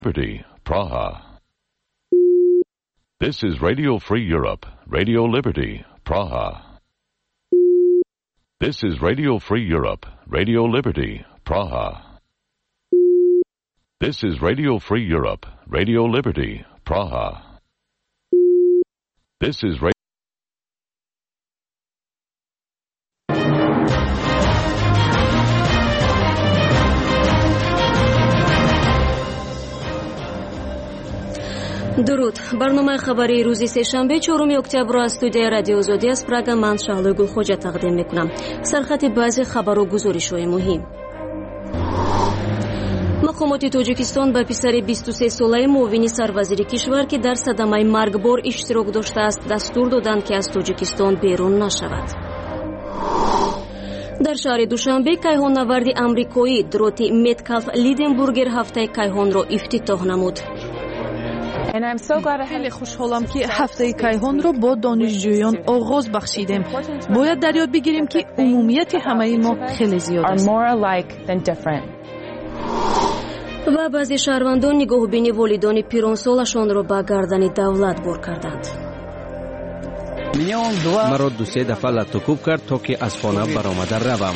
Liberty, Praha. This is Radio Free Europe, Radio Liberty, Praha. This is Radio Free Europe, Radio Liberty, Praha. This is Radio Free Europe, Radio Liberty, Praha. This is درود. برنامه خبری روزی سه‌شنبه 4 اکتبر از استودیوی رادیو آزادی از پراگ من شعله گلخوجه تقدیم میکنم. سرخط بعضی خبر و گزارش‌های مهم. مقامات تاجیکستان به پسر 23 ساله معاون سروزیر کشور که در صدمه مرگبار اشتراک داشته است دستور دادند که از تاجیکستان بیرون نشود. در شهر دوشنبه کیهان نورد آمریکایی دروتی متکالف لیدنبورگر هفته کیهان را افتتاح نمود. خیلی خوشحالم که هفته کیهان را با دانشجویان آغاز بخشیدیم. باید در یاد بگیریم که عمومیت همه ما خیلی زیاد است. و بعضی شهروندان نگاه بین والدان پیرانسالشان را به گردن دولت بر کردند. مرا 2-3 دفعه لطوکوب کرد تا که از خانه برآمده روم.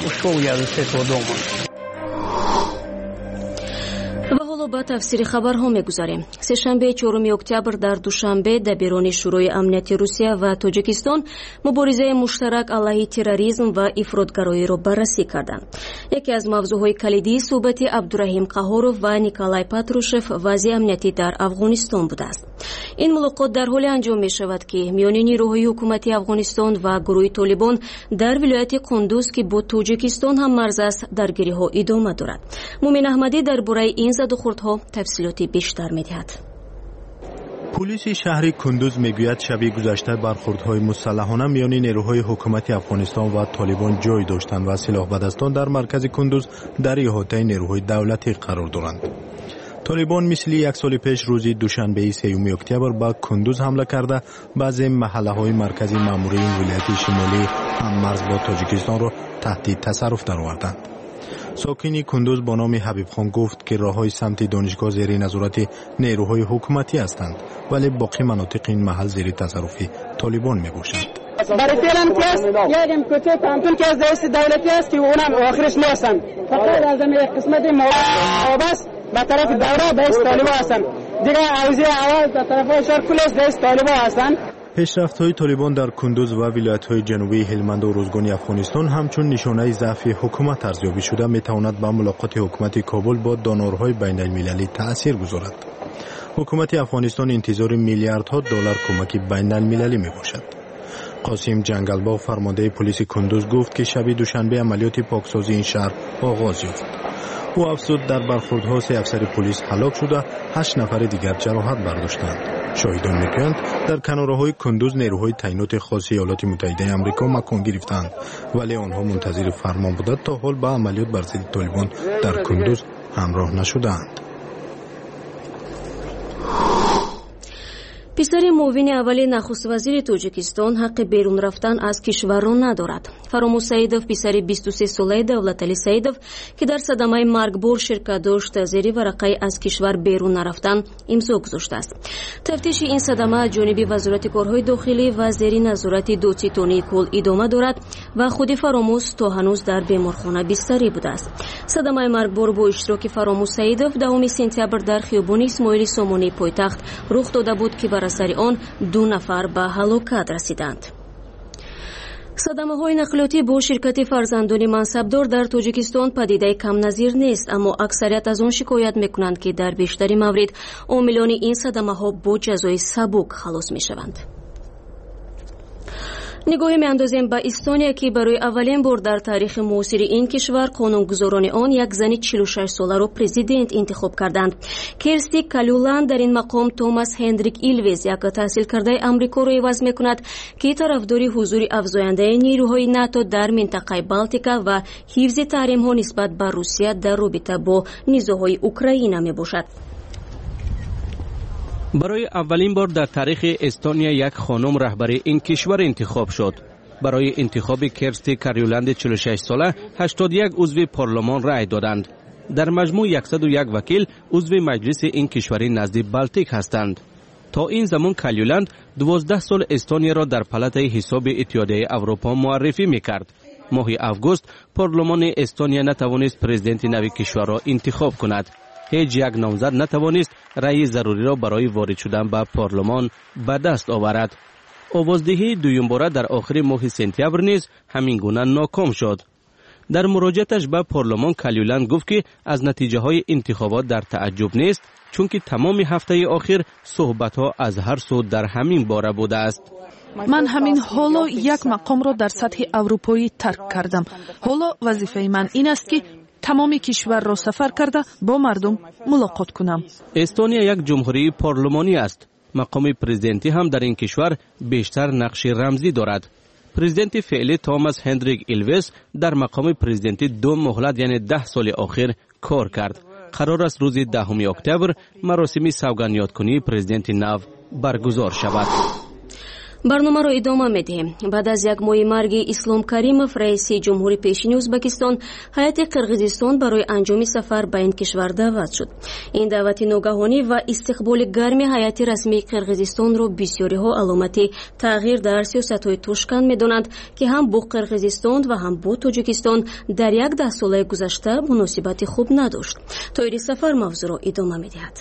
با تفسیر خبرها می‌گذاریم. سه‌شنبه 4 اکتبر در دوشنبه دبیران شورای امنیتی روسیه و تاجیکستان مبارزه مشترک علیه تروریسم و افراطگرایی را بررسی کردند. یکی از موضوعهای کلیدی صحبت عبدالرحیم قهارов و نیکولای پاتروشف وضع امنیتی در افغانستان بوده است. این ملاقات در حالی انجام می‌شود که میان نیروهای حکومتی افغانستان و گروه طالبان در ولایت قندوز که با تاجیکستان هم مرز است درگیری‌ها ادامه دارد. مومن احمدی درباره این زدوخوردها تفصیلاتی بیشتر می‌دهد. پلیس شهر کندوز میگوید شب گذشته برخوردهای مسلحانه میان نیروهای حکومتی افغانستان و طالبان جای داشتند و سلاح بدستان در مرکز کندوز در احاطه نیروهای دولتی قرار دارند. طالبان مثل یک سال پیش روز دوشنبه 3 اکتبر به کندوز حمله کرده بعضی محله‌های مرکزی ماموری این ولایت شمالی هم مرز با تاجیکستان را تحت تصرف درآوردند. ساکنی کندوز با نام حبیب خان گفت که راههای سمت دانشگاه زیر نظارت نیروهای حکومتی هستند ولی باقی مناطق این محل زیر تصرف طالبان می باشند. برای فعلا امتیاز یک امکانات تامتون که از دست دولتی است که اونم آخرش نیستند. فقط از یک قسمت موابست به طرف دوره به است طالبان هستند. دیگه عوضی اول به طرف شهر کلش به است طالبان هستند. پیشرفت‌های طالبان در کندوز و ولایت‌های جنوبی هلمند و روزگان افغانستان همچون نشانه ضعف حکومت ارزیابی شده می‌تواند به ملاقات حکومت کابل با دانارهای بین‌المللی تأثیر گذارد. حکومت افغانستان انتظار میلیاردها دلار کمک بین‌المللی میباشد. قاسم جنگلباغ فرمانده پلیس کندوز گفت که شب دوشنبه عملیات پاکسازی این شهر آغاز یافت. او افزود در برخوردها 3 افسر پلیس هلاک شده 8 نفر دیگر جراحت برداشتند. شاهدان میگویند در کناره‌های کندوز نیروهای تعینات خاص ایالات متحده آمریکا مکان گرفتند ولی آنها منتظر فرمان بودند تا حال به عملیات بر ضد طالبان در کندوز همراه نشدند. پسر معاون اول نخست وزیر تاجیکستان حق بیرون رفتن از کشور را ندارد. فراموش سیدوف پسر 23 ساله دولتعلی سیدوف که در صدمه مرگبار شرکت داشت زیر ورقه از کشور بیرون نرفتن امضا گذاشته است. تفتیش این صدمه جانب وزارت کارهای داخلی و زیر نظارت دوتیتونی کل ادامه دارد و خود فراموش تا هنوز در بیمارخانه بستری بوده است. صدمه مرگبار با اشتراک فراموش سیدوف 10 سپتامبر در خیابان اسماعیل سامانی پایتخت رخ داده بود که بر اثر آن 2 نفر به هلاکت رسیدند. صدمه‌های نقلیاتی با شرکت فرزندان منصبدار در تاجیکستان پدیده کم نظیر نیست، اما اکثریت از آن شکایت می‌کنند که در بیشتر موارد عاملان این صدمه‌ها با جزای سبک خلاص می‌شوند. نگاهی می‌اندازیم به استونیا که برای اولین بار در تاریخ معاصر این کشور قانونگذاران آن یک زن 46 ساله را پرزیدنت انتخاب کردند. کرستی کالولند در این مقام توماس هندریک ایلویز یک تحصیل کرده آمریکا را عوض می‌کند که طرفدار حضور افزاینده نیروهای ناتو در منطقه بالتیکا و حفظ تحریم‌ها نسبت به روسیه در رابطه با نیزه‌های اوکراین میباشد. برای اولین بار در تاریخ استونیا یک خانم رهبر این کشور انتخاب شد. برای انتخاب کرستی کاریولند 46 ساله 81 عضو پارلمان رأی دادند. در مجموع 101 وکیل عضو مجلس این کشوری نزد بالتیک هستند. تا این زمان کالیولند 12 سال استونیا را در پالات حساب اتحادیه اروپا معرفی میکرد. ماه آگوست پارلمان استونیا نتوانست پرزیدنت نوی کشور را انتخاب کند. هیچ یک نامزد نتوانست رأی ضروری را برای وارد شدن به پارلمان به دست آورد. آوازدهی دویم باره در آخر ماه سپتامبر نیز همین گونه ناکام شد. در مراجعتش به پارلمان کالیولند گفت که از نتیجه های انتخابات در تعجب نیست، چون که تمام هفته آخر صحبت ها از هر سو در همین باره بوده است. من همین حالا یک مقام را در سطح اروپایی ترک کردم. حالا وظیفه من این است که تمام کشور را سفر کرده با مردم ملاقات کنم. استونیا یک جمهوری پارلمانی است. مقام پرزیدنتی هم در این کشور بیشتر نقش رمزی دارد. پرزیدنت فعلی توماس هندریک ایلویس در مقام پرزیدنتی 2 مهلت یعنی 10 سال آخر کار کرد. قرار است روز 10 اکتبر مراسم سوگند یادکنی پرزیدنت نو برگزار شود. барномаро идома медиҳем. баъд аз як моҳи марги ислом каримов раиси ҷумҳури пешини ӯзбекистон ҳайати қирғизистон барои анҷоми сафар ба ин кишвар даъват шуд. ин даъвати ногаҳонӣ ва истиқболи гарми ҳайати расмии қирғизистонро бисёриҳо аломати тағйир дар сиёсатҳои тошканд медонанд ки ҳам бо қирғизистон ва ҳам бо тоҷикистон дар як даҳсолаи гузашта муносибати хуб надошт. тоири сафар мавзӯъро идома медиҳад.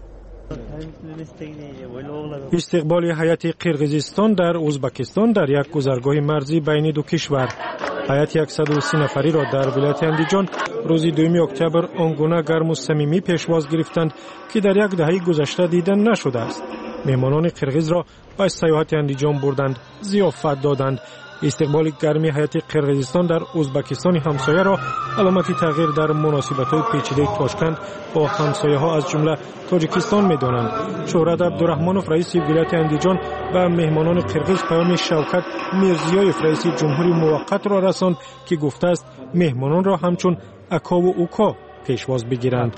استقبال هیئت قرقیزستان در ازبکستان در یک گذرگاه مرزی بین دو کشور. هیئت 130 نفری را در ولایت اندیجان روز 2 اکتبر آنگونه گرم و صمیمی پیشواز گرفتند که در یک دهه گذشته دیده نشده است. مهمانان قرقیز را به سیاحت اندیجان بردند، ضیافت دادند. استقبال گرمی هیئت قرقیزستان در ازبکستان همسایه را علامتی تغییر در مناسبت‌های پیچیده تاشکند با همسایه‌ها از جمله تاجیکستان می‌دانند. شهرت عبدالرحمانوف رئیس ولایت اندیجان و مهمانان قرقیز پیام شوکت میرزیایف رئیس جمهوری موقت را رساند که گفته است مهمانان را همچون اکا و اوکا پیشواز بگیرند.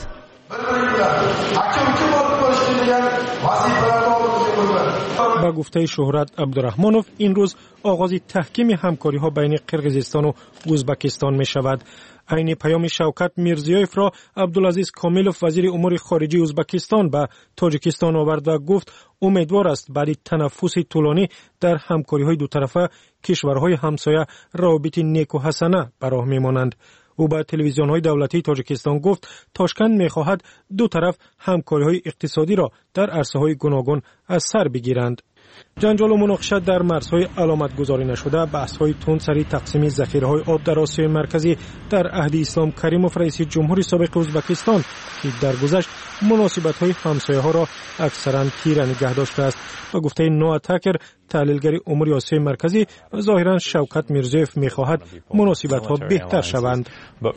با گفته شهرت عبدالرحمانوف این روز آغاز تحکیم همکاری ها بین قرقیزستان و ازبکستان می شود. عین پیام شوکت میرزیایف را عبدالعزیز کامیلوف وزیر امور خارجه ازبکستان به تاجیکستان آورد و گفت امیدوار است بعد تنفس طولانی در همکاری های دو طرفه کشورهای همسایه روابط نیک و حسنه به راه می مانند. او به تلویزیون های دولتی تاجیکستان گفت تاشکند می خواهد دو طرف همکاری های اقتصادی را در عرصه های گوناگون از سر بگیرند. جنجال و مناقشه در مرزهای علامت گذاری نشده، بحث های تند سری تقسیم ذخیره های آب در آسیای مرکزی در عهد اسلام کریموف رئیس جمهوری سابق ازبکستان که در گذشت مناسبت های همسایه ها را اکثرا تیره نگه داشته است. با گفته نوآ تاکر تحلیلگر امور آسیای مرکزی، ظاهرا شوکت میرزیایف میخواهد مناسبت ها بهتر شوند.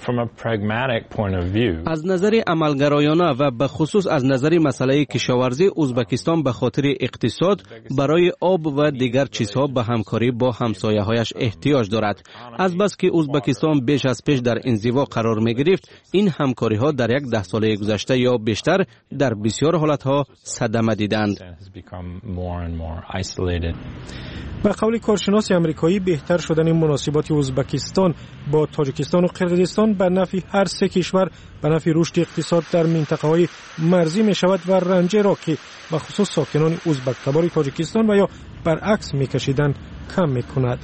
از نظر عملگرایانه و به خصوص از نظر مسئله کشاورزی، ازبکستان به خاطر اقتصاد برای آب و دیگر چیزها به همکاری با همسایه‌هایش احتیاج دارد. از بس که ازبکستان بیش از پیش در انزوا قرار می گرفت، این همکاری‌ها در یک 10 ساله گذشته یا بیشتر در بسیار حالت‌ها صدمه دیدند. با قول کارشناس آمریکایی، بهتر شدن مناسبات ازبکستان با تاجیکستان و قرقیزستان به نفع هر سه کشور، به نفع رشد اقتصاد در منطقه‌های مرزی می شود و رنج را که به خصوص ساکنان ازبک تبار تاجیکستان و یا برعکس می کشیدند کم می کند.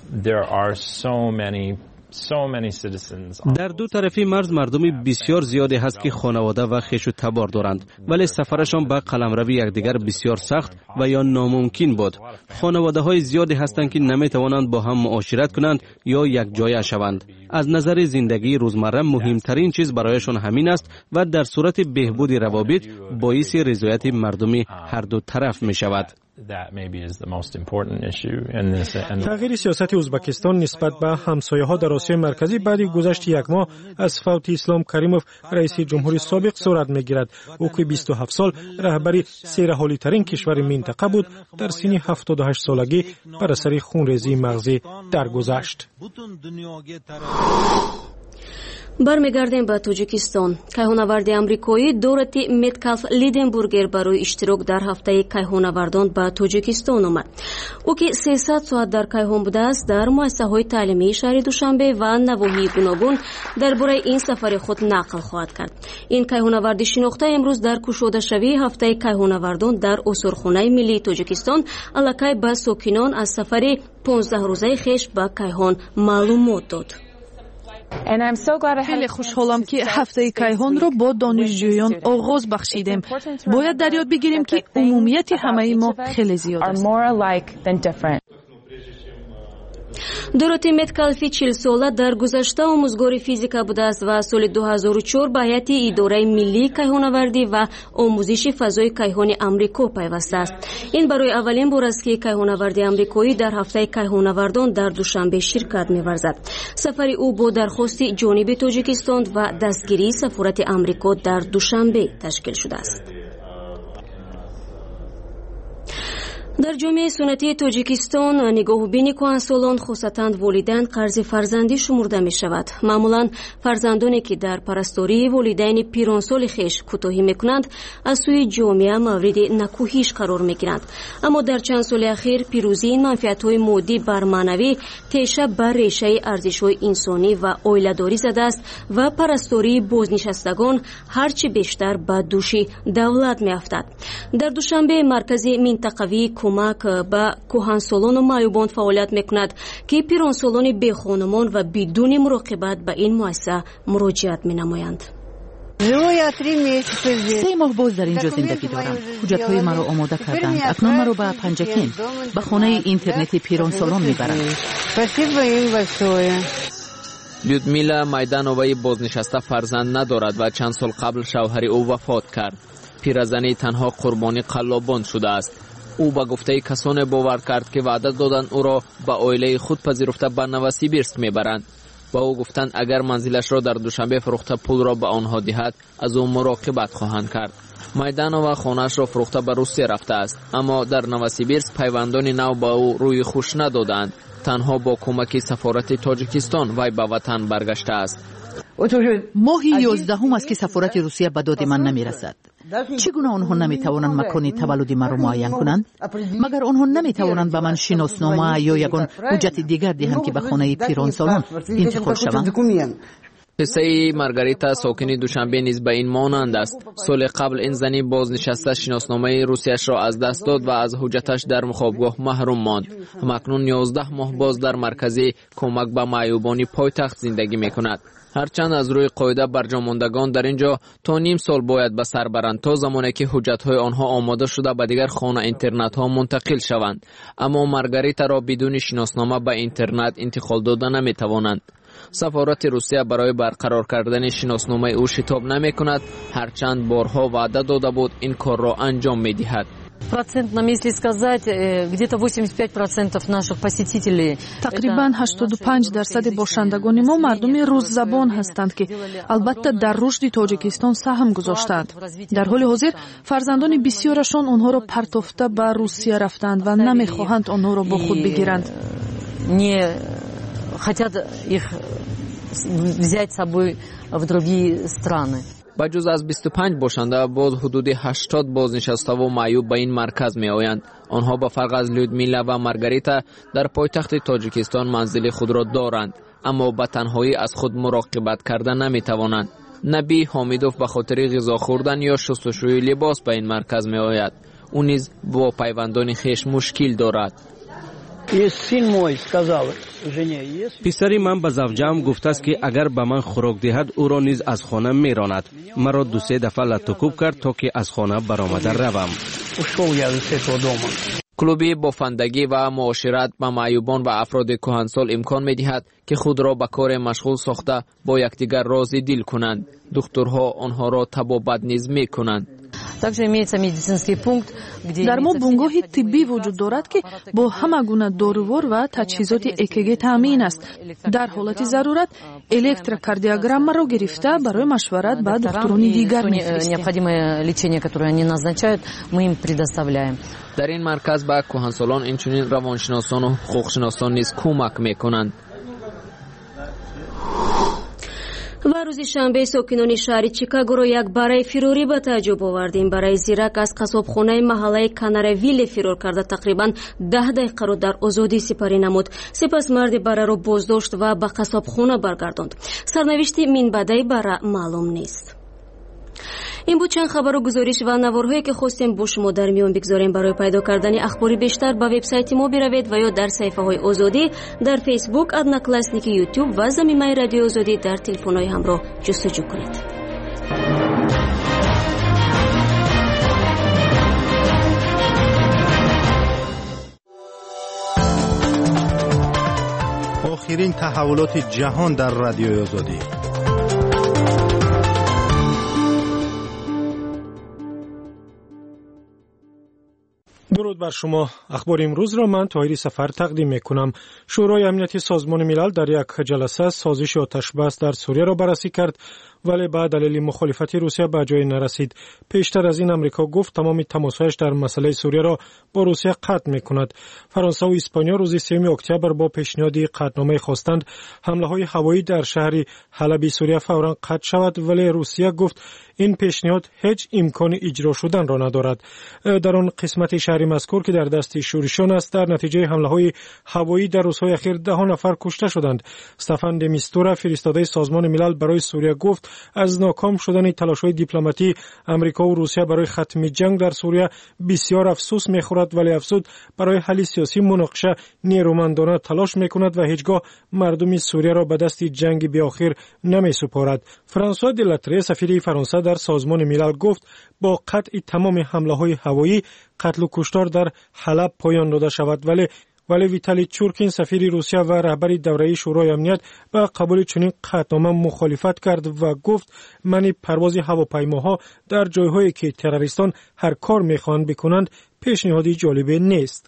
در دو طرفی مرز مردمی بسیار زیادی هست که خانواده و خویش و تبار دارند، ولی سفرشان به قلمروی یکدیگر بسیار سخت و یا ناممکن بود. خانواده های زیادی هستند که نمی توانند با هم معاشرت کنند یا یک جایه شوند. از نظر زندگی روزمره مهمترین چیز برایشان همین است و در صورت بهبود روابط باعث رضایت مردمی هر دو طرف می شود. تغییر سیاست ازبکستان نسبت به همسایه‌ها در آسیای مرکزی بعد گذشت یک ماه از فوت اسلام کریموف رئیس جمهوری سابق صورت می‌گیرد. او که 27 سال رهبری سیرحالی ترین کشور منطقه بود، در سن 78 سالگی بر اثر خونریزی مغزی درگذشت. бармегардем ба тоҷикистон. кайҳонаварди амрикоӣ дороти меткалф лиденбургер барои иштирок дар ҳафтаи кайҳонавардон ба тоҷикистон омад. ӯ ки 300 соат дар кайҳон будааст, дар муассисаҳои таълимии шаҳри душанбе ва навоҳии гуногун дар бораи ин сафари худ нақл хоҳад кард. ин кайҳонаварди шинохта имрӯз дар кушодашавии ҳафтаи кайҳонавардон дар осорхонаи миллии тоҷикистон аллакай ба сокинон аз сафари 15-рӯзаи хеш ба кайҳон маълумот дод. خیلی خوشحالم که هفته کیهان رو با دانشجویان آغاز بخشیدیم. باید در یاد بگیریم که عمومیت همه ما خیلی زیاد است. дороти меткалфи 40 сола дар гузашта омӯзгори физика будааст ва соли 2004 ба ҳайати идораи миллии кайҳонавардӣ ва омӯзиши фазои кайҳони амрико пайваста аст. ин барои аввалин бор аст ки кайҳонаварди амрикоӣ дар ҳафтаи кайҳонавардон дар душанбе ширкат меварзад. сафари ӯ бо дархости ҷониби тоҷикистон ва дастгирии сафорати амрико дар душанбе ташкил шудааст. дар ҷомеаи суннатии тоҷикистон нигоҳубини кӯҳансолон хосатан волидайн қарзи фарзандӣ шумурда мешавад. маъмулан фарзандоне ки дар парастории волидайни пиронсоли хеш кӯтоҳӣ мекунанд аз сӯи ҷомеа мавриди накӯҳиш қарор мегиранд. аммо дар чанд соли ахир пирӯзии ин манфиатҳои моддӣ бар маънавӣ теша ба решаи арзишҳои инсонӣ ва оиладорӣ задааст ва парастории бознишастагон ҳарчи бештар ба дӯши давлат меафтад. дар душанбе маркази минтақавии кӯмак ба кӯҳансолону маъюбон фаъолият мекунад ки пиронсолони бехонумон ва бидуни муроқибат ба ин муассиса муроҷиат менамоянд. 3 ماه باز در اینجا زندگی دارم. حجت‌های مرا آماده کردند. اکنون مرا به پنجکین به خانه اینترنتی پیرانسالان میبرند. людмила майдановаи бознишаста фарзанд надорад ва чанд сол қабл шавҳари ӯ вафот кард. пиразани танҳо қурбони қаллобон шудааст. ӯ ба гуфтаи касоне бовар кард ки ваъда доданд ӯро ба оилаи худ пазируфта ба Новосибирск мебаранд. ба ӯ гуфтанд агар манзилашро дар душанбе фурӯхта пулро ба онҳо диҳад, аз ӯ муроқибат хоҳанд кард. майданова хонаашро фурӯхта ба Русия рафтааст, аммо дар Новосибирск пайвандони нав ба ӯ рӯи хуш надоданд. танҳо бо кӯмаки сафорати Тоҷикистон вай ба ватан баргаштааст. ماهی 11 است که سفارت روسیه به داد من نمیرسد. چگونه آنها نمیتوانند مکان تولد من را معین کنند؟ مگر آنها نمیتوانند به من شناسنامه یا یگان حجت دیگر دهند که به خانه پیرانسالان انتقال شوم؟ قصه مارگاریتا ساکنی دوشنبه نیز به این مانند است. سال قبل این زنی بازنشسته شناسنامه روسیش را از دست داد و از حجتش در مخابگاه محروم ماند. همکنون 11 ماه باز در مرکزی کمک به معیوبانی پایتخت زندگی میکند. هرچند از روی قاعده برجاماندگان در اینجا تا نیم سال باید به سر برند تا زمانی که حجت‌های آنها آماده شده به دیگر خانه اینترنت‌ها منتقل شوند. اما مارگاریتا را بدون شناسنامه به اینترنت انتقال داده نمی‌توانند. سفارت روسیه برای برقرار کردن شناسنامه او شتاب نمی‌کند، هرچند بارها وعده داده بود این کار را انجام می‌دهد. Процентном, если сказать, где-то 85% наших посетителей. تقریبا 85% бошандагони мо мардуми рӯззабон ҳастанд ки албатта дар рушди тоҷикистон саҳм гузоштаанд. дар ҳоли ҳозир фарзандони бисёрашон онҳоро партофта ба Русия рафтанд ва намехоҳанд онҳоро бо худ бигиранд. Не хотят их взять с собой в другие страны. با جز از 25 باشنده باز حدود 80 بازنشسته و معیوب به این مرکز می آیند. آنها به فرق از لودمیلا و مارگاریتا در پایتخت تاجیکستان منزل خود را دارند، اما به تنهایی از خود مراقبت کردن نمی توانند. نبی حامیدوف به خاطر غذا خوردن یا شستشوی لباس به این مرکز می آید. او نیز با پیوندان خویش مشکل دارد. پسری من به زوجم گفته است که اگر به من خوراک دهد او را نیز از خانه میراند. مرا 2-3 دفعه لطوکوب کرد تا که از خانه برآمده روم. کلوبی بافندگی و معاشرت با معیوبان و افراد کهنسال امکان می‌دهد که خود را به کار مشغول ساخته با یکدیگر راضی دل کنند. دکترها آنها را طبابت نیز می‌کنند. дар мо бунгоҳи тиббӣ вуҷуд дорад ки бо ҳама гуна дорувор ва таҷҳизоти ЭКГ таъмин аст. дар ҳолати зарурат электрокардиограммаро гирифта барои машварат ба духтурони дигар мефиристем. дар ин марказ ба кӯҳансолон инчунин равоншиносону ҳуқуқшиносон низ кӯмак мекунанд. و روز شنبه ساکنان شهر چیکاگو را یک برای فروری به تعجب آوردیم. برای زیرک از قصابخانه محله کنارویل فرار کرده تقریبا 10 دقیقه را در آزادی سپری نمود. سپس مرد برای را بازداشت و به قصابخانه برگرداند. سرنوشت منبعی برای معلوم نیست. این بود چند خبر و گزارش و نوارهایی که خواستیم با شما در میان بگذاریم. برای پیدا کردن اخبار بیشتر به وبسایت ما بروید و یا در صفحه های آزادی در فیسبوک، ادناکلاسنیک یوتیوب و زمینه رادیو آزادی در تلفن های همراه جستجو کنید. آخرین تحولات جهان در رادیو آزادی. درود بر شما. اخبار امروز را من طاهری سفر تقدیم میکنم. شورای امنیتی سازمان ملل در یک جلسه سازش آتش بس در سوریه را بررسی کرد، ولی به دلیل مخالفت روسیه به جای نرسید. پیشتر از این امریکا گفت تمام تماسهایش در مسئله سوریه را با روسیه قطع میکند. فرانسه و اسپانیا روز 3 اکتبر با پیشنهاد قطعنامه خواستند حمله های هوایی در شهر حلب سوریه فوراً قطع شود، ولی روسیه گفت این پیشنهاد هیچ امکان اجرا شدن را ندارد. در آن قسمت شهر مذکور که در دست شورشیان است، در نتیجه حمله های هوایی در روزهای اخیر 10 نفر کشته شدند. استفان د میستورا فرستاده سازمان ملل برای سوریه گفت از ناکام شدن تلاش‌های دیپلماتی امریکا و روسیه برای ختم جنگ در سوریه بسیار افسوس می‌خورد، ولی افزود برای حل سیاسی مناقشه نیرومندانه تلاش می‌کند و هیچگاه مردم سوریه را به دست جنگ بی‌آخر نمی‌سپارد. فرانسوا دلاتری سفیر فرانسه در سازمان ملل گفت با قطع تمام حمله‌های هوایی قتل و کشتار در حلب پایان داده شود، ولی ویتالی چورکین سفیر روسیه و رهبر دوره شورای امنیت با قبول چنین قطعنامه مخالفت کرد و گفت منع پرواز هواپیماها در جایهایی که تروریستان هر کار می‌خواهند بکنند پیشنهادی جالب نیست.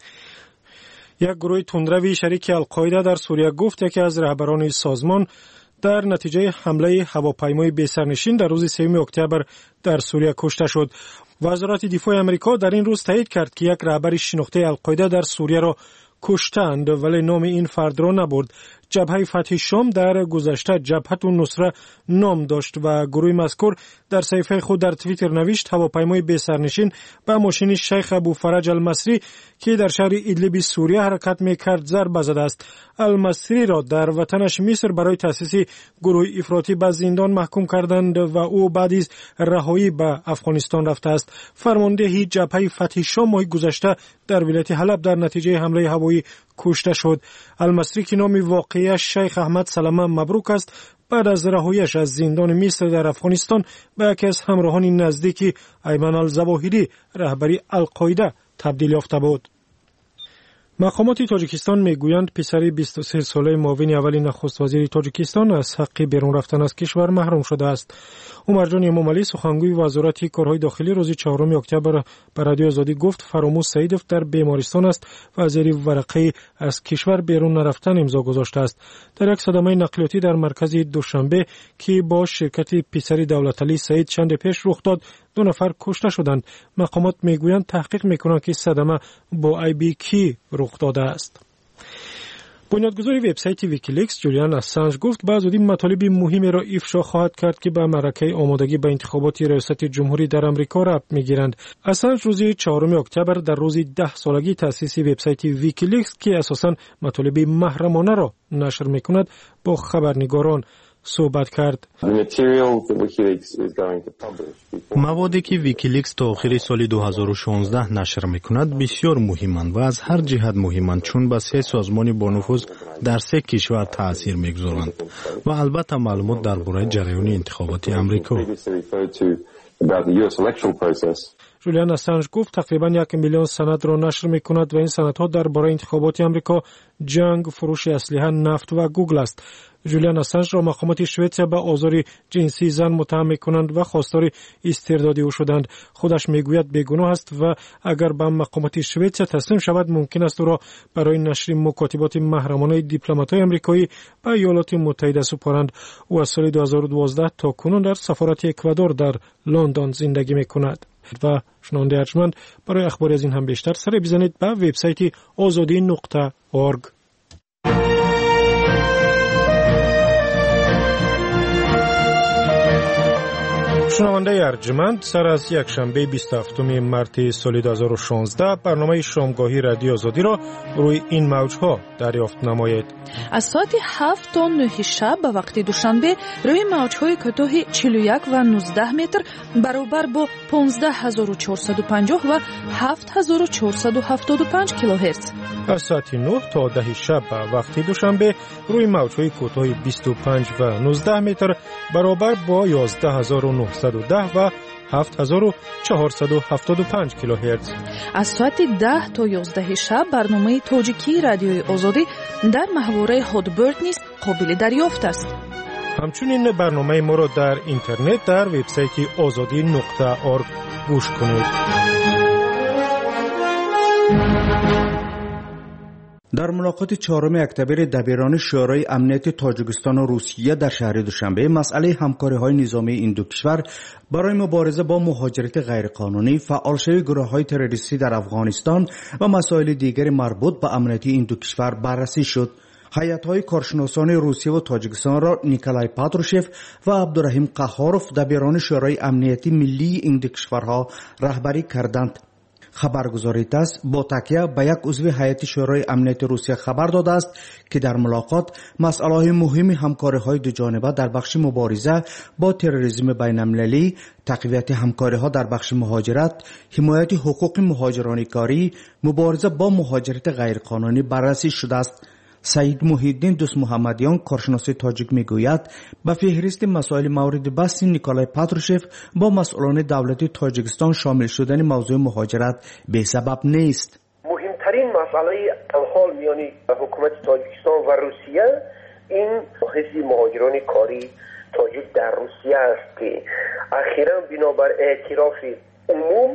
یک گروه تندروی شریک القاعده در سوریه گفت یکی از رهبران سازمان در نتیجه حمله هواپیمای بی‌سرنشین در روز 3 اکتبر در سوریه کشته شد. وزارت دفاع امریکا در این روز تایید کرد که یک رهبر شناخته القاعده در سوریه را کشتند، ولی نام این فرد را نبرد. جبهه فتح شام در گذشته جبهه النصره نام داشت و گروه مذکور در صفحه خود در توییتر نوشت هواپیمای بی‌سرنشین به ماشین شیخ ابوفرج المصری که در شهر ادلب سوریه حرکت می‌کرد ضربه زده است. المصری را در وطنش مصر برای تأسیس گروه افراطی به زندان محکوم کردند و او بعد از رهایی به افغانستان رفته است. فرمانده جبهه فتح شام ماه گذشته در ولایت حلب در نتیجه حمله هوایی کشته شد. المصری که نام واقعیش شیخ احمد سلامه مبروک است، بعد از رهاییش از زندان مصر در افغانستان به یکی از همراهان نزدیکی ایمن الظواهری رهبری القاعده تبدیل یافته بود. مقامات تاجیکستان میگویند پسر 23 ساله معاون اول نخست وزیر تاجیکستان از حق بیرون رفتن از کشور محروم شده است. عمرجان امامعلی سخنگوی وزارت کارهای داخلی روز 4 اکتبر به رادیو آزادی گفت فراموش سعیدов در بیمارستان است و زیر ورقه از کشور بیرون نرفتن امضا گذاشته است. در یک صدمه نقلیاتی در مرکز دوشنبه که با شرکت پسر دولتعلی سعید چند پیش رخ داد 2 نفر کشته شدند. مقامات میگویند تحقیق میکنند که صدمه با آی کی رخ داده است. بنیادگذار وبسایت ویکیلیکس جولیان اسانژ گفت به زودی مطالب مهمی را افشا خواهد کرد که به معرکه آمادگی به انتخابات ریاست جمهوری در آمریکا ربط میگیرند. اسانژ روز 4 اکتبر در روز 10 سالگی تأسیس وبسایت ویکیلیکس که اساساً مطالب محرمانه را نشر میکند با خبرنگاران صحبت کرد. موادی که ویکیلیکس تا آخر سال 2016 نشر میکند بسیار مهمند و از هر جهت مهمند، چون به 3 سازمان با نفوذ در 3 کشور تأثیر میگذارند و البته معلومات درباره جریان انتخابات آمریکا. جولیان اسانژ گفت تقریبا 1 میلیون سند را نشر میکند و این سندها درباره انتخابات آمریکا، جنگ، فروش اسلحه، نفت و گوگل است. جولیان اسانژ را مقامات شوئیسریا به آزار جنسی زن متهم میکنند و خواستار استرداد او شدند. خودش میگوید بیگناه است و اگر به مقامات شوئیسریا تسلیم شود ممکن است او را برای نشر مکاتبات محرمانه دیپلمات‌های آمریکایی به ایالات متحده سپارند. او از سال 2012 تا کنون در سفارت اکوادور در لندن زندگی میکند. و شنونده ارجمند برای اخبار از این هم بیشتر سر بزنید به وبسایت azadi.org. شنونده ارجمند، سر از یک شنبه 27 مارس سال 2016 برنامه شامگاهی رادیو آزادی را روی این موجها دریافت نمایید. از ساعت 7 تا 9 شب به وقت دوشنبه روی موجهای کوتاه 41 و 19 متر برابر با 15450 و 7475 کیلوهرتز. از ساعت 9 تا 10 شب به وقت دوشنبه روی موجهای کوتاه 25 و 19 متر برابر با 11910 و 7475 کیلوهرتز. از ساعت 10 تا 11 شب برنامه تاجیکی رادیوی آزادی در محوره هودبرد نیز قابل دریافت است. همچنین برنامه ما را در اینترنت در وبسایت azadi.org گوش کنید. در ملاقات 4 اکتبر دبیران شورای امنیت تاجیکستان و روسیه در شهر دوشنبه مسئله همکاری‌های نظامی این دو کشور برای مبارزه با مهاجرت غیرقانونی، فعالشوی گروه‌های تروریستی در افغانستان و مسائل دیگر مربوط به امنیت این دو کشور بررسی شد. هیئت‌های کارشناسان روسیه و تاجیکستان را نیکولای پاتروشف و عبدالرحیم قهاروف دبیران شورای امنیتی ملی این دو کشورها رهبری کردند. خبرگزاری تاس با تکیه به یک عضو هیئت شورای امنیت روسیه خبر داده است که در ملاقات مسائل مهم همکاری‌های دو جانبه در بخش مبارزه با تروریسم بین‌المللی، تقویت همکاری‌ها در بخش مهاجرت، حمایت حقوق مهاجران کاری، مبارزه با مهاجرت غیرقانونی بررسی شده است. سعید محی‌الدین دوست محمدیان کارشناس تاجیک میگوید به فهرست مسائل مورد بحث نیکولای پاتروشف با مسئولان دولت تاجیکستان شامل شدن موضوع مهاجرت به سبب نیست. مهمترین مسئله الحال میان حکومت تاجیکستان و روسیه این حزب مهاجران کاری تاجیک در روسیه است که اخیراً بنابر اعتراف عموم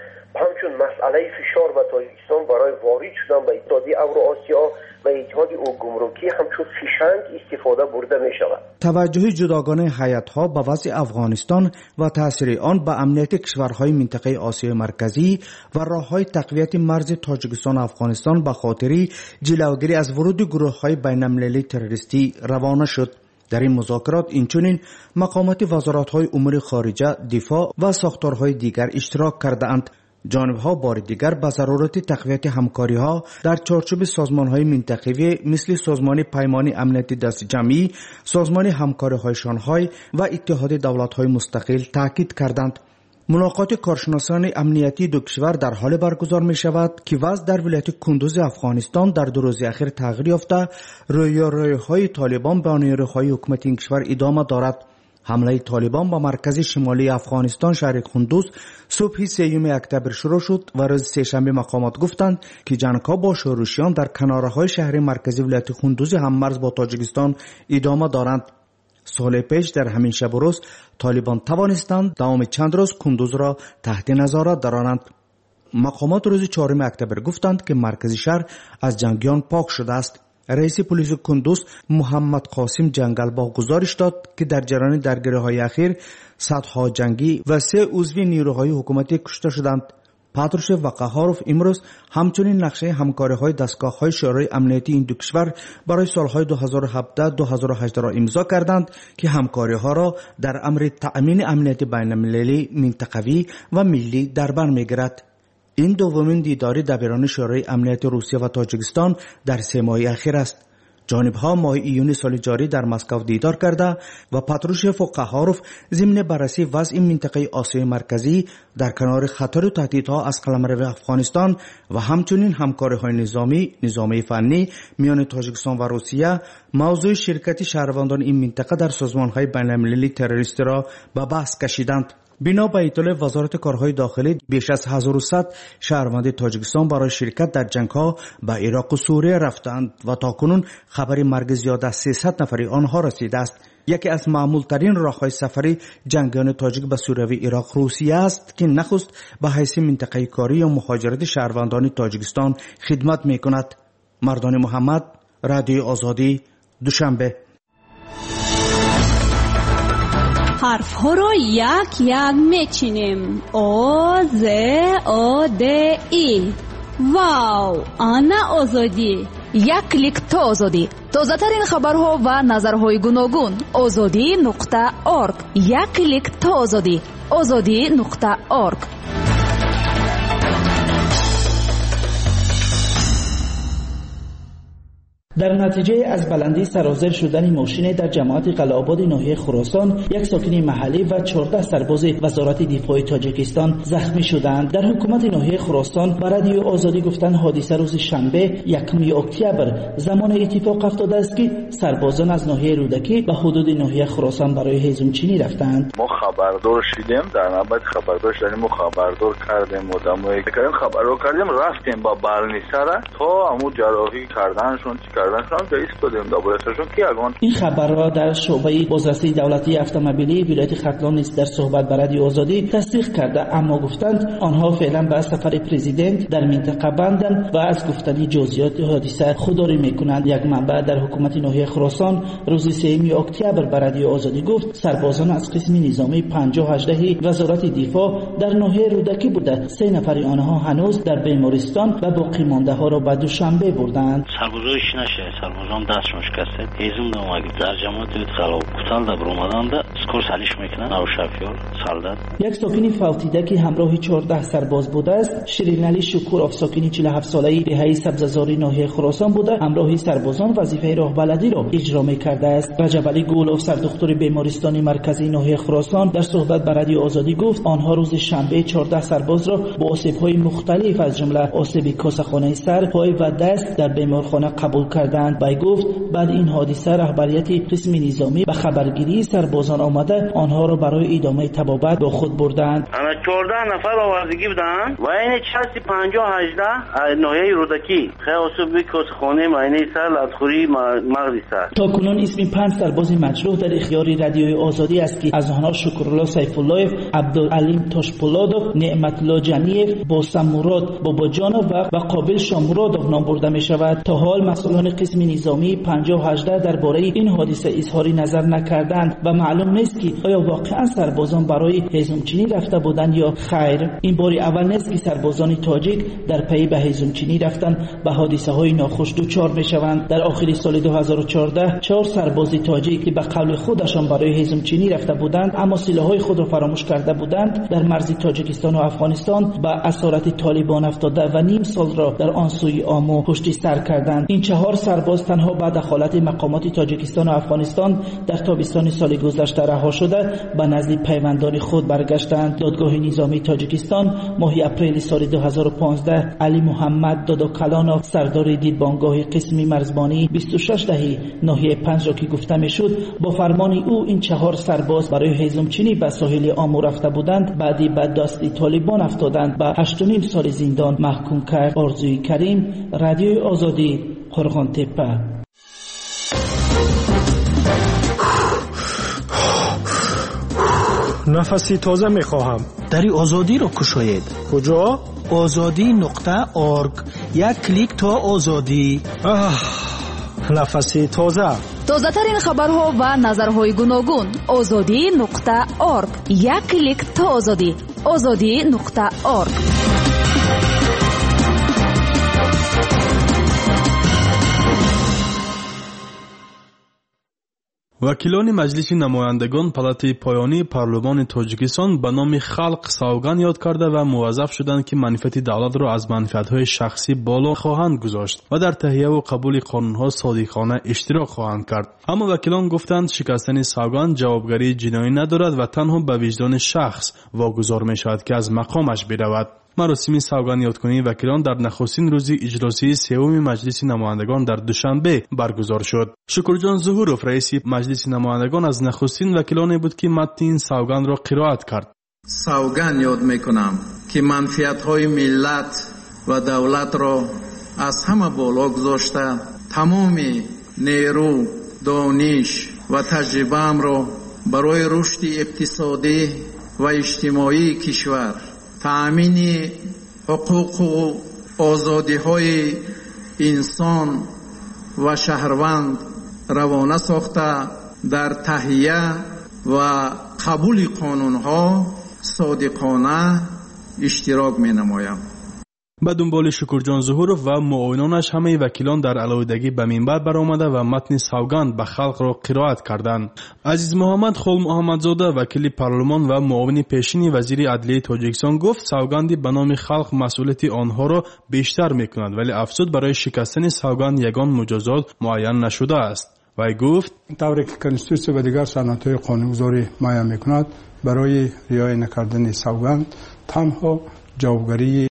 همچون مسئله فشار و تاجیکستان برای وارد شدن به اتحادیه اوراسیا و اتحاد گمرکی همچون فشنگ استفاده برده می شود. توجه جداگانه هیئت‌ها به وضع افغانستان و تاثیر آن به امنیت کشورهای منطقه آسیای مرکزی و راه‌های تقویت مرز تاجیکستان و افغانستان به خاطر جلوگیری از ورود گروه‌های بین‌المللی تروریستی روانه شد. در این مذاکرات اینچنین مقامات وزارت‌های امور خارجه، دفاع و ساختارهای دیگر اشتراک کرده‌اند. جانب‌ها بار دیگر به ضرورت تقویت همکاری‌ها در چارچوب سازمان‌های منطقه‌ای مثل سازمان پیمان امنیت دست جمعی، سازمان همکاری‌های شانگهای و اتحاد دولت‌های مستقل تاکید کردند. ملاقات کارشناسان امنیتی دو کشور در حال برگزار می‌شود که وضع در ولایت کندوز افغانستان در 2 روز اخیر تغییر یافته، رویاروی‌های طالبان به نیروهای حکومت این کشور ادامه دارد. حمله طالبان به مرکز شمالی افغانستان شهر کندوز صبح 3 اکتبر شروع شد و روز سه‌شنبه مقامات گفتند که جنگ‌ها با شورشیان در کناره‌های شهر مرکزی ولایت کندوز هممرز با تاجیکستان ادامه دارند. سال پیش در همین شب و روز طالبان توانستند دوام چند روز کندوز را تحت نظارت دارند. مقامات روز 4 اکتبر گفتند که مرکز شهر از جنگیان پاک شده است. رئیس پلیس کندوز محمد قاسم جنگلباغ گزارش داد که در جریان درگیری‌های اخیر صدها جنگی و 3 عضو نیروهای حکومتی کشته شدند. پاتروشف و قهاروف امروز همچنین نقشه همکاری‌های دستگاه‌های شورای امنیتی این دو کشور برای سال‌های 2017-2018 را امضا کردند که همکاری‌ها را در امر تأمین امنیت بین‌المللی، منطقوی و ملی در بر می‌گیرد. این دومین دیدار دبیران شورای امنیت روسیه و تاجیکستان در 3 ماه اخیر است. جانب‌ها ماه ایون سال جاری در مسکو دیدار کرده و پاتروشف و قهاروف ضمن بررسی وضع منطقه آسیای مرکزی در کنار خطر و تهدیدها از قلمرو افغانستان و همچنین همکاری‌های نظامی فنی میان تاجیکستان و روسیه موضوع شرکت شهروندان این منطقه در سازمان‌های بین‌المللی تروریستی را به بحث کشیدند. بنا به اطلاع وزارت کارهای داخلی بیش از 1100 شهروند تاجیکستان برای شرکت در جنگ‌ها به عراق و سوریه رفتند و تاکنون خبر مرگ زیاد از 300 نفر آنها رسیده است. یکی از معمولترین راه‌های سفری جنگیان تاجیک به سوریه و عراق روسیه است که نخست به حیث منطقه کاری یا مهاجرت شهروندان تاجیکستان خدمت می‌کند. مردان محمد، رادیو آزادی، دوشنبه. حرف ها را یک یک میچینیم. آ ز آ د ای. واو، آن آزادی. یک کلیک تا آزادی. тозатарин хабарҳо ва назарҳои гуногун. ozodi.org. як клик то озодӣ. ozodi.org. در نتیجه از بلندی سرازیر شدن ماشین در جماعت قلعه‌آباد ناحیه خراسان، یک ساکن محلی و 14 سرباز وزارت دفاع تاجیکستان زخمی شدند. در حکومت ناحیه خراسان به رادیو آزادی گفتند حادثه روز شنبه 1 اکتبر زمان اتفاق افتاده است که سربازان از ناحیه رودکی به حدود ناحیه خراسان برای هیزمچینی رفتند. ما خبردار شدیم، در نوبت خبردار شدیم و خبردار کردیم مدامای خبردار کردیم، رفتیم با برنیسر تا همون جراحی کردنشون این خبر را در شعبه بازرسی دولتی اتومبیلی ولایت ختلان نیز در صحبت با رادیو آزادی تصدیق کرده، اما گفتند آنها فعلا به سفر پرزیدنت در منطقه بندند و از گفتن جزئیات حادثه خودداری میکنند. یک منبع در حکومت ناحیه خراسان روز 3 اکتبر به رادیو آزادی گفت سربازان از قسم نظامی 518 وزارت دفاع در ناحیه رودکی بوده، 3 نفر آنها هنوز در بیمارستان و باقی مانده ها را به دوشنبه بردند. سربازان دستشون شکسته هیزم دوماگی در جماعت قلعه کوتال در برآمدن ده اسکور سالیش میکنن او شفیار سالدات. یک ساکن فوتیده که همراه 14 سرباز بوده است شیرین علی شکورov ساکن 47 ساله‌ای دهه سبززاری ناحیه خراسان بوده، همراه سربازان وظیفه راهبردی را اجرا می‌کرده است. رجب علی گولov سردختور بیمارستان مرکزی ناحیه خراسان در صحبت با رادیو آزادی گفت آنها روز شنبه 14 سرباز را با آسیب‌های مختلف از جمله آسیب کاسه‌خانه سر، پای و دست در بیمارخانه قبول کردند. بای گفت بعد این حادثه رهبریت قسم نظامی به خبرگیری سربازان آمده آنها را برای ادامه تبابت با خود بردند. 14 نفر آوازگی بودند و این 518 ناحیه رودکی خیلی کاسه‌خانه معاینه سر لدخوری مغزی سر. تا کنون اسم 5 سرباز مجروح در اختیار رادیوی آزادی است که از آنها شکرالله سیف‌الله، عبدالعلیم تاشپولادوف، نعمت الله جنیف، باسم مراد باباجانov و قابل شامرادوف نام برده می شود. تا حال مسئولان قسم نظامی 518 درباره این حادثه اظهار نظر نکردند و معلوم نیست که آیا واقعا سربازان برای هیزمچینی رفته بودند یا خیر. این بار اول نیست که سربازان تاجیک در پی به هیزمچینی رفتن به حادثه های ناخوش دچار میشوند. در آخر سال 2014 4 سرباز تاجیک که به قول خودشان برای هیزمچینی رفته بودند اما سلاح‌های خود را فراموش کرده بودند در مرز تاجیکستان و افغانستان به اسارت طالبان افتاده و نیم سال را در آن سوی آمو پشت سر کردند. این 4 سرباز تنها بعد دخالت مقامات تاجیکستان و افغانستان در تابستان سال گذشته رها شده به نزد پیوندان خود برگشتند. دادگاه نظامی تاجیکستان ماه اپریل سال 2015 علی محمد دادوکلانوف سردار دیدبانگاه قسمی مرزبانی 26 دهی ناحیه 5 را که گفته میشد با فرمان او این 4 سرباز برای هیزمچینی به ساحل آمو رفته بودند بعدی به دست طالبان افتادند به 8.5 سال زندان محکوم کرد. آرزوی کریم، رادیوی آزادی، قرغان تپه. نفسی تازه میخواهم. دری آزادی را کشاید. کجا؟ azadi.org. یک کلیک تا آزادی. نفسی تازه. تازه‌ترین خبرها و نظرهای گوناگون. azadi.org. یک کلیک تا آزادی. azadi.org. وکیلان مجلس نمایندگان پالات پایانی پارلمان تاجیکستان به نام خلق سوگند یاد کرده و موظف شدند که منفعت دولت را از منفعت‌های شخصی بالا خواهند گذاشت و در تهیه و قبول قانون‌ها صادقانه اشتراک خواهند کرد. اما وکیلان گفتند شکستن سوگند جوابگری جنایی ندارد و تنها به وجدان شخص واگذار می‌شود که از مقامش برود. مراسم سوگند یادکنی وکیلان در نخستین روز اجلاسی سوم مجلس نمایندگان در دوشنبه برگزار شد. شکرجان ظهورov رئیس مجلس نمایندگان از نخستین وکیلانی بود که متن این سوگند را قرائت کرد. سوگند یاد میکنم که منفعت‌های ملت و دولت را از همه بالا گذاشته تمام نیرو، دانش و تجربه‌ام را برای رشد اقتصادی و اجتماعی کشور، تأمین حقوق و آزادی‌های انسان و شهروند روانه ساخته در تهیه و قبول قانون‌ها صادقانه اشتراک می‌نمایم. به دنبال شکرجان ظهورов و معاونانش همه وکیلان در علاودگی به منبر برآمده و متن سوگند به خلق را قرائت کردند. عزیز محمد خول محمدزاده وکیل پارلمان و معاون پیشین وزیر عدلیه تاجیکستان گفت سوگندی به نام خلق مسئولیت آنها را بیشتر میکند، ولی افزود برای شکستن سوگند یگان مجازات معین نشده است. وی گفت طوری که کنستیتوسیون و دیگر سنت‌های قانونگذاری معین میکند برای رعایت نکردن سوگند تنها جوابگری